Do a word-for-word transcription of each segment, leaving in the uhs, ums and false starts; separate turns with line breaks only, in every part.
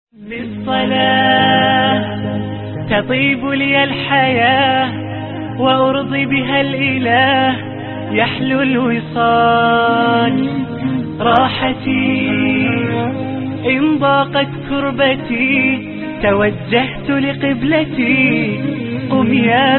بالصلاة تطيب لي الحياة وأرضي بها الإله، يحلو الوصال راحتي إن ضاقت كربتي، توجهت لقبلتي قم يا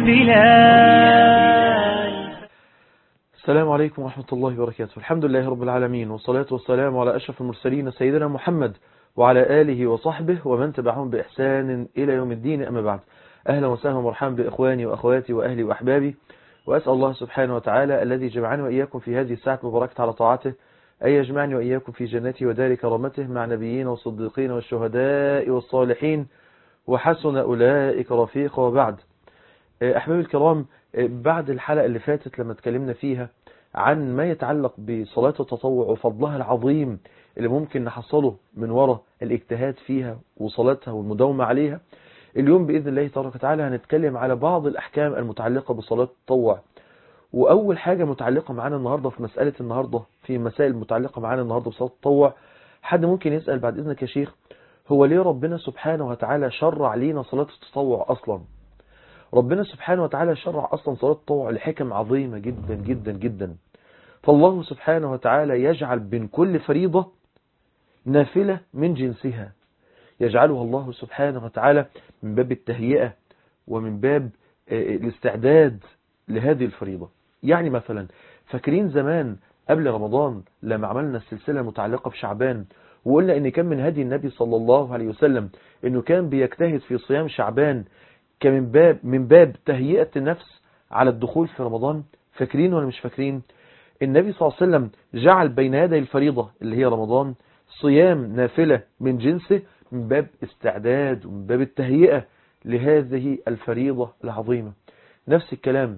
بلال.
السلام عليكم ورحمة الله وبركاته. الحمد لله رب العالمين، والصلاة والسلام على أشرف المرسلين سيدنا محمد وعلى آله وصحبه ومن تبعهم بإحسان إلى يوم الدين، أما بعد. أهلا وسهلا ومرحبا بإخواني وأخواتي وأهلي وأحبابي، وأسأل الله سبحانه وتعالى الذي جمعني وإياكم في هذه الساعة المباركة على طاعته أن يجمعني وإياكم في جنته ودار كرامته مع نبيين والصديقين والشهداء والصالحين وحسن أولئك رفيقا. وبعد، أحبابي الكرام، بعد الحلقة اللي فاتت لما اتكلمنا فيها عن ما يتعلق بصلاة التطوع وفضلها العظيم اللي ممكن نحصله من وراء الاجتهاد فيها وصلاتها والمداومة عليها، اليوم بإذن الله تبارك وتعالى هنتكلم على بعض الأحكام المتعلقة بصلاة التطوع. وأول حاجة متعلقة معانا النهاردة في مسألة النهاردة في مسائل متعلقة معانا النهاردة بصلاة التطوع، حد ممكن يسأل بعد إذنك يا شيخ، هو ليه ربنا سبحانه وتعالى شرع لينا صلاة التطوع أصلا؟ ربنا سبحانه وتعالى شرع أصلا صلاة التطوع لحكم عظيمة جدا جدا جدا. فالله سبحانه وتعالى يجعل بين كل فريضة نافلة من جنسها، يجعلها الله سبحانه وتعالى من باب التهيئة ومن باب الاستعداد لهذه الفريضة. يعني مثلا فاكرين زمان قبل رمضان لما عملنا السلسلة المتعلقة بشعبان وقلنا ان كان من هدي النبي صلى الله عليه وسلم انه كان بيجتهد في صيام شعبان كمن باب من باب تهيئة النفس على الدخول في رمضان؟ فاكرين ولا مش فاكرين؟ النبي صلى الله عليه وسلم جعل بين يدي الفريضة اللي هي رمضان صيام نافلة من جنسه من باب استعداد ومن باب التهيئة لهذه الفريضة العظيمة. نفس الكلام،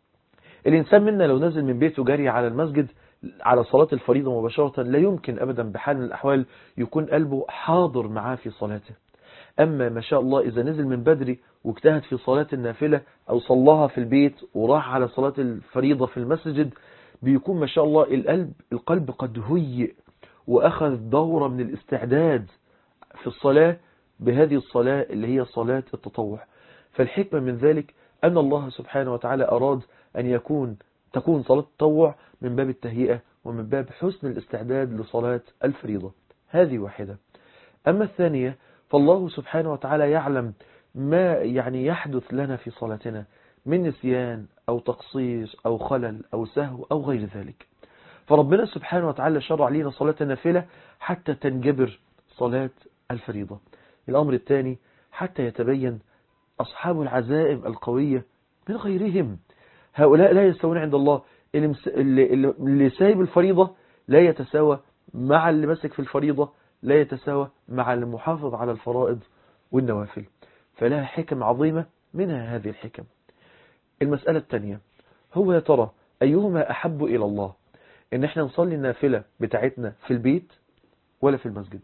الإنسان منا لو نزل من بيته جري على المسجد على صلاة الفريضة مباشرة لا يمكن أبدا بحال من الأحوال يكون قلبه حاضر معاه في صلاته. أما ما شاء الله إذا نزل من بدري واجتهد في صلاة النافلة أو صلاها في البيت وراح على صلاة الفريضة في المسجد، بيكون ما شاء الله القلب القلب قد هيئ وأخذ دورة من الاستعداد في الصلاة بهذه الصلاة اللي هي صلاة التطوع. فالحكمة من ذلك أن الله سبحانه وتعالى أراد أن يكون تكون صلاة التطوع من باب التهيئة ومن باب حسن الاستعداد لصلاة الفريضة. هذه واحدة. أما الثانية فالله سبحانه وتعالى يعلم ما يعني يحدث لنا في صلاتنا من نسيان أو تقصير أو خلل أو سهو أو غير ذلك، فربنا سبحانه وتعالى شرع لنا صلاة النافلة حتى تنجبر صلاة الفريضة. الأمر الثاني حتى يتبين أصحاب العزائم القوية من غيرهم، هؤلاء لا يستوون عند الله. اللي, اللي, اللي سايب الفريضة لا يتساوى مع اللي مسك في الفريضة، لا يتساوى مع المحافظ على الفرائض والنوافل. فلها حكم عظيمة، منها هذه الحكم. المسألة الثانية هو يا ترى أيهما أحب إلى الله، إن احنا نصلي النافلة بتاعتنا في البيت ولا في المسجد؟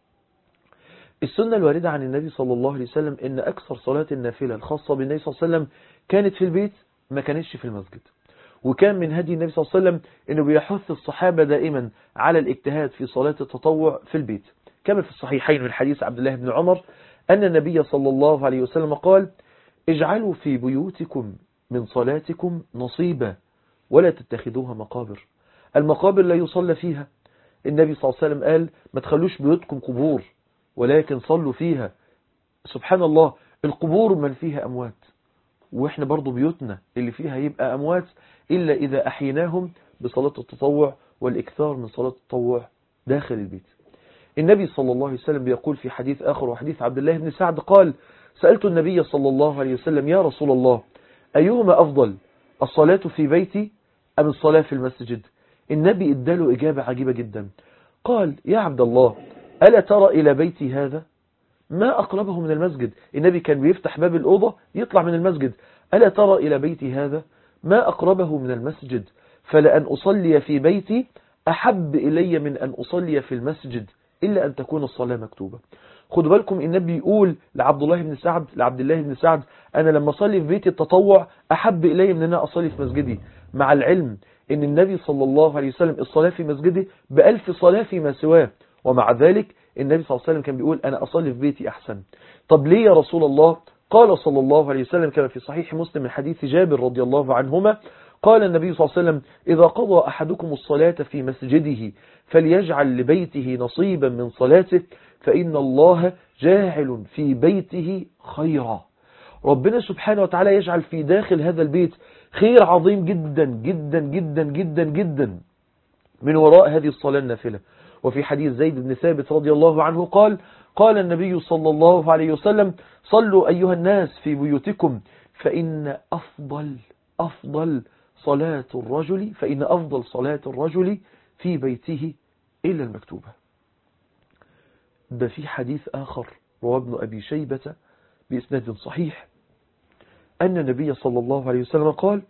السنة الواردة عن النبي صلى الله عليه وسلم إن أكثر صلاة النافلة الخاصة بالنبي صلى الله عليه وسلم كانت في البيت، ما كانتش في المسجد. وكان من هدي النبي صلى الله عليه وسلم إنه بيحث الصحابة دائما على الاجتهاد في صلاة التطوع في البيت، كما في الصحيحين من حديث عبد الله بن عمر أن النبي صلى الله عليه وسلم قال: اجعلوا في بيوتكم من صلاتكم نصيبا ولا تتخذوها مقابر. المقابر لا يصلى فيها. النبي صلى الله عليه وسلم قال: ما تخلوش بيوتكم قبور ولكن صلوا فيها. سبحان الله، القبور من فيها أموات، وإحنا برضو بيوتنا اللي فيها يبقى أموات إلا إذا أحيناهم بصلاة التطوع والإكثار من صلاة التطوع داخل البيت. النبي صلى الله عليه وسلم بيقول في حديث آخر وحديث عبد الله بن سعد قال: سألت النبي صلى الله عليه وسلم: يا رسول الله، أيهما أفضل، الصلاة في بيتي أم الصلاة في المسجد؟ النبي اداله إجابة عجيبة جدا، قال: يا عبد الله، ألا ترى إلى بيتي هذا ما أقربه من المسجد؟ النبي كان بيفتح باب الأوضة يطلع من المسجد. ألا ترى إلى بيتي هذا ما أقربه من المسجد، فلأن أصلي في بيتي أحب إلي من أن أصلي في المسجد إلا أن تكون الصلاة مكتوبة. خدوا بالكم، النبي يقول لعبد الله بن سعد لعبد الله بن سعد أنا لما أصلي في بيتي التطوع أحب إلي من أن أصلي في مسجدي، مع العلم أن النبي صلى الله عليه وسلم الصلاة في مسجده بألف صلاة فيما سواه، ومع ذلك النبي صلى الله عليه وسلم كان بيقول أنا أصلي في بيتي أحسن. طب ليه يا رسول الله؟ قال صلى الله عليه وسلم كما في صحيح مسلم من حديث جابر رضي الله عنهما، قال النبي صلى الله عليه وسلم إذا قضى أحدكم الصلاة في مسجده فليجعل لبيته نصيبا من صلاته فإن الله جاعل في بيته خيرا. ربنا سبحانه وتعالى يجعل في داخل هذا البيت خير عظيم جدا جدا جدا جدا جدا من وراء هذه الصلاة النافلة. وفي حديث زيد بن ثابت رضي الله عنه قال قال النبي صلى الله عليه وسلم صلوا أيها الناس في بيوتكم فإن أفضل أفضل صلاة الرجل فإن أفضل صلاة الرجل في بيته إلا المكتوبة. ده في حديث آخر رواه ابن أبي شيبة بإسناد صحيح أن النبي صلى الله عليه وسلم قال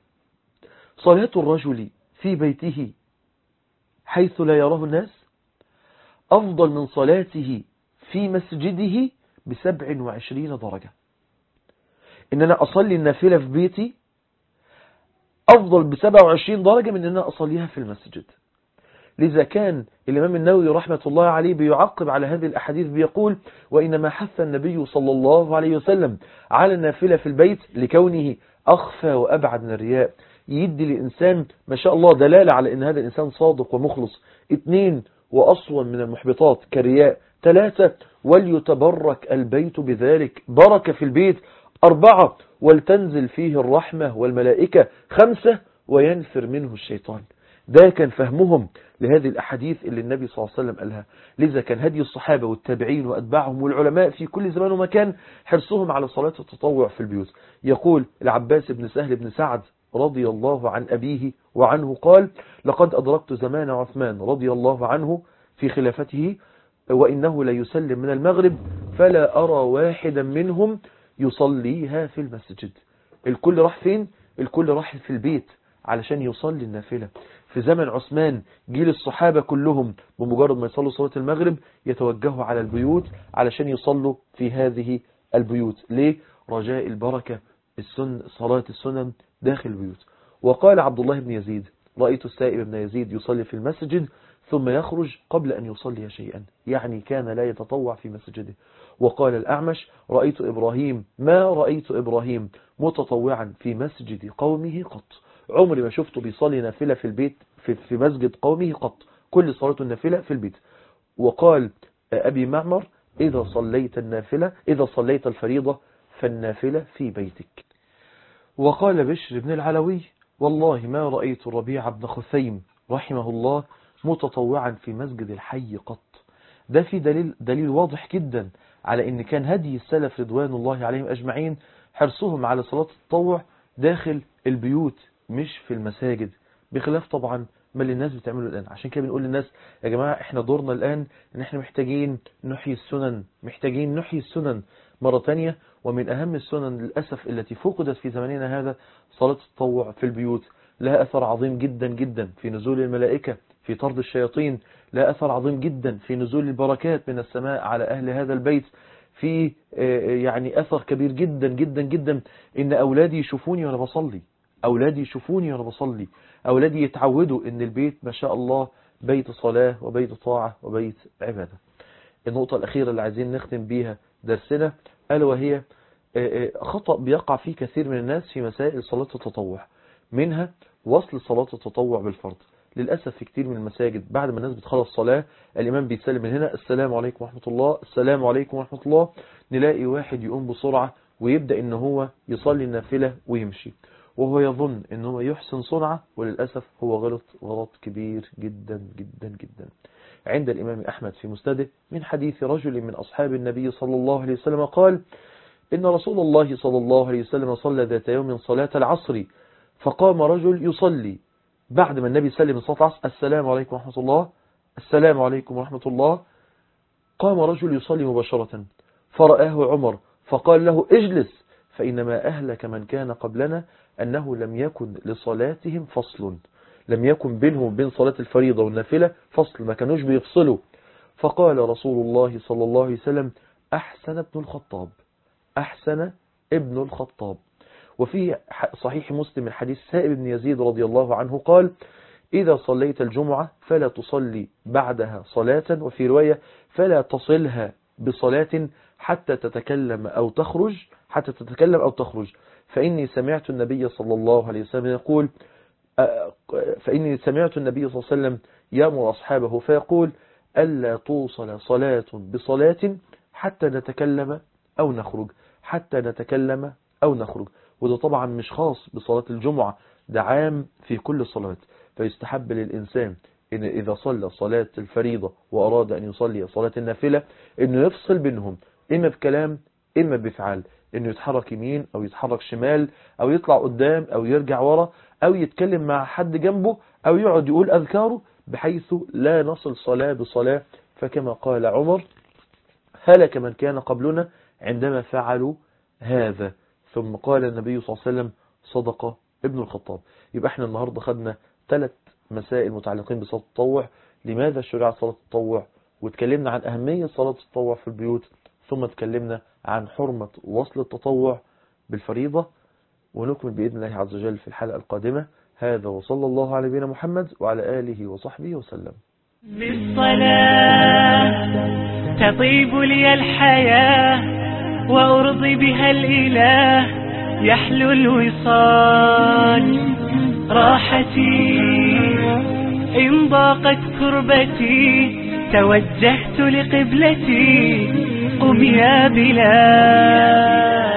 صلاة الرجل في بيته حيث لا يراه الناس أفضل من صلاته في مسجده بسبع وعشرين درجة. إن أنا أصلي النافلة في بيتي أفضل بسبع وعشرين درجة من أن أنا أصليها في المسجد. لذا كان الإمام النووي رحمة الله عليه بيعقب على هذه الأحاديث بيقول وإنما حث النبي صلى الله عليه وسلم على النافلة في البيت لكونه أخفى وأبعد من الرياء، يدي لإنسان ما شاء الله دلالة على أن هذا الإنسان صادق ومخلص. اثنين وأصلا من المحبطات كالرياء. ثلاثة وليتبرك البيت بذلك، بركة في البيت. أربعة ولتنزل فيه الرحمة والملائكة. خمسة وينفر منه الشيطان. ده كان فهمهم لهذه الأحاديث اللي النبي صلى الله عليه وسلم قالها. لذا كان هدي الصحابة والتابعين وأتباعهم والعلماء في كل زمان ومكان حرصهم على صلاة التطوع في البيوت. يقول العباس بن سهل بن سعد رضي الله عن أبيه وعنه قال لقد أدركت زمان عثمان رضي الله عنه في خلافته وإنه لا يسلم من المغرب فلا أرى واحدا منهم يصليها في المسجد. الكل راح فين؟ الكل راح في البيت علشان يصلي النافلة. في زمن عثمان جيل الصحابة كلهم بمجرد ما يصلوا صلاة المغرب يتوجهوا على البيوت علشان يصلوا في هذه البيوت. ليه؟ رجاء البركة السن صلاة السنن داخل البيوت. وقال عبد الله بن يزيد رأيت السائب بن يزيد يصلي في المسجد ثم يخرج قبل أن يصلي شيئا، يعني كان لا يتطوع في مسجده. وقال الأعمش رأيت إبراهيم ما رأيت إبراهيم متطوعا في مسجد قومه قط، عمري ما شفته بيصلي نافلة في البيت في, في مسجد قومه قط، كل صلاة النافلة في البيت. وقال أبي معمر إذا صليت النافلة إذا صليت الفريضة فالنافلة في بيتك. وقال بشر بن العلوي والله ما رأيت الربيع بن خثيم رحمه الله متطوعا في مسجد الحي قط. ده في دليل, دليل واضح جدا على ان كان هدي السلف رضوان الله عليهم أجمعين حرصهم على صلاة التطوع داخل البيوت مش في المساجد، بخلاف طبعا ما اللي الناس بتعمله الآن. عشان كده بنقول للناس يا جماعة احنا دورنا الآن ان احنا محتاجين نحيي السنن، محتاجين نحيي السنن مرة تانية. ومن أهم السنن للأسف التي فقدت في زماننا هذا صلاة التطوع في البيوت. لها أثر عظيم جدا جدا في نزول الملائكة، في طرد الشياطين، لها أثر عظيم جدا في نزول البركات من السماء على أهل هذا البيت، في يعني أثر كبير جدا جدا جدا إن أولادي يشوفوني وأنا بصلي، أولادي يشوفوني وأنا بصلي، أولادي يتعودوا إن البيت ما شاء الله بيت صلاة وبيت طاعة وبيت عبادة. النقطة الأخيرة اللي عايزين نختم بيها درسنا ألا وهي خطأ بيقع فيه كثير من الناس في مسائل صلاة التطوع، منها وصل صلاة التطوع بالفرض. للأسف في كتير من المساجد بعد ما الناس بتخلص صلاة الإمام بيتسلم من هنا السلام عليكم ورحمة الله السلام عليكم ورحمة الله، نلاقي واحد يقوم بسرعة ويبدأ إن هو يصلي النافلة ويمشي وهو يظن إن هو يحسن صنعة، وللأسف هو غلط غلط كبير جدا جدا جدا. عند الإمام أحمد في مسنده من حديث رجل من أصحاب النبي صلى الله عليه وسلم قال إن رسول الله صلى الله عليه وسلم صلى ذات يوم صلاة العصر فقام رجل يصلي بعد ما النبي سلم من صلاة العصر السلام عليكم ورحمة الله السلام عليكم ورحمة الله، قام رجل يصلي مباشرة فرآه عمر فقال له اجلس فإنما أهلك من كان قبلنا أنه لم يكن لصلاتهم فصل، لم يكن بينهم بين صلاة الفريضة والنافلة فصل، ما كانوش بيفصلوا. فقال رسول الله صلى الله عليه وسلم أحسن ابن الخطاب أحسن ابن الخطاب. وفي صحيح مسلم من حديث سائب بن يزيد رضي الله عنه قال إذا صليت الجمعة فلا تصلي بعدها صلاة، وفي رواية فلا تصلها بصلاة حتى تتكلم أو تخرج حتى تتكلم أو تخرج فإني سمعت النبي صلى الله عليه وسلم يقول فإني سمعت النبي صلى الله عليه وسلم يأمر أصحابه فيقول ألا توصل صلاة بصلاة حتى نتكلم أو نخرج حتى نتكلم أو نخرج. وده طبعا مش خاص بصلاة الجمعة، ده عام في كل الصلوات. فيستحب للإنسان إن إذا صلى صلاة الفريضة وأراد أن يصلي صلاة النافلة إنه يفصل بينهم إما بكلام إما بفعل، إنه يتحرك يمين أو يتحرك شمال أو يطلع قدام أو يرجع ورا أو يتكلم مع حد جنبه أو يقعد يقول أذكاره بحيث لا نصل صلاة بصلاة. فكما قال عمر هلك من كان قبلنا عندما فعلوا هذا. ثم قال النبي صلى الله عليه وسلم صدق ابن الخطاب. يبقى احنا النهاردة خدنا ثلاث مسائل متعلقين بصلاة التطوع. لماذا شرع صلاة التطوع؟ واتكلمنا عن أهمية صلاة التطوع في البيوت، ثم اتكلمنا عن حرمة وصل التطوع بالفريضة. ونكمل بإذن الله عز وجل في الحلقة القادمة. هذا وصلى الله على نبينا محمد وعلى آله وصحبه وسلم.
بالصلاة تطيب لي الحياة وأرضي بها الإله يحلو الوصال راحتي إن ضاقت كربتي توجهت لقبلتي قم يا بلال.